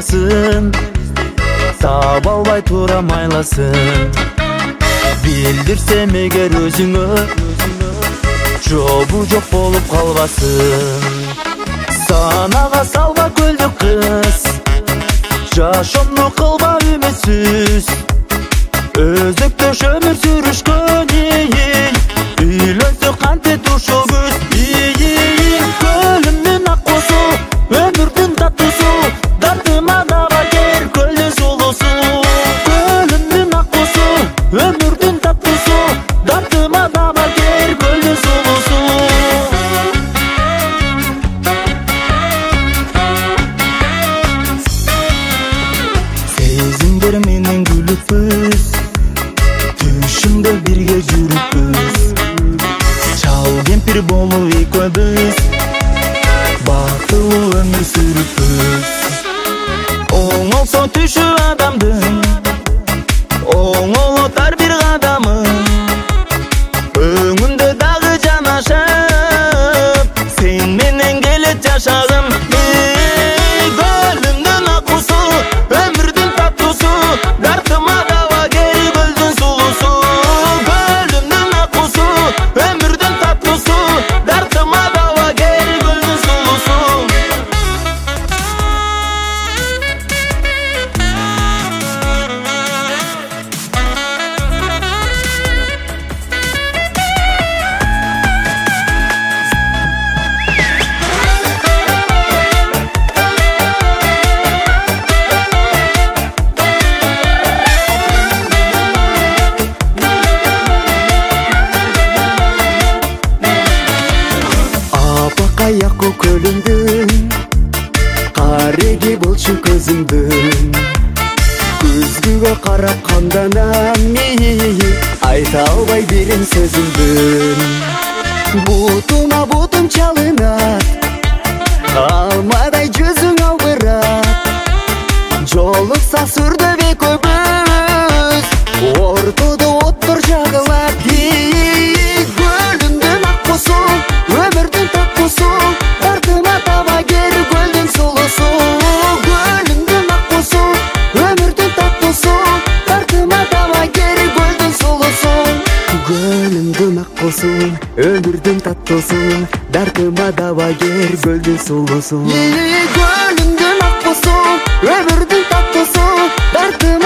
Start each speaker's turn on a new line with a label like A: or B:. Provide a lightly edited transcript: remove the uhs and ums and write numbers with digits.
A: басын, таба албай тура майласын. Билдирсем эгер өзүңө, жобу жок болуп калбасын. Санага салба көлдүк кыз, жашоомду кылба үмүтсүз. Өзөктөш өмүр сүрүшкөн, үйлөнсө кантет ушул күз. Көлүмдүн ак кусу, өмүрдүн таттуусу, дартыма даба кер көлдүн сулуусу. Көлүмдүн ак кусу, өмүрдүн таттуусу, дартыма даба кер көлдүн сулуусу. Сезимдер менен күлүппүз, түшүмдө бирге жүрүппүз. Чал кемпир болуп экөөбүз, бактылуу өмүр сүрүппүз. Оңолсо түшү адамдын, оңолотар бир кадамы. Өңүмдө дагы жанашып, сен менен келет жашагым. Көлүмдүн ак кусу, өмүрдүн таттуусу, дартыма даба кер көлдүн сулуусу. Көлүмдүн ак кусу, өмүрдүн таттуусу, дартыма даба кер көлдүн сулуусу. Аяқу көлүңдүн, кареги болчу көзүңдүн. Көзгүгө карап канданам, айта албай берем сөзүмдүн. Бутума бутум чалынат, алмадай жүзүң албырат. Жолукса сүрдөп экөөбүз, ортодо оттор жагылат. Көлүмдүн ак кусу, өмүрдүн таттуусу, дартыма таба кер көлдүн сулуусу. Көлүмдүн ак кусу, өмүрдүн таттуусу, дартыма таба кер көлдүн сулуусу. Көлүмдүн ак кусу, өмүрдүн таттуусу, дартыма таба кер көлдүн сулуусу. Көлүмдүн ак кусу, өмүрдүн таттуусу, дартыма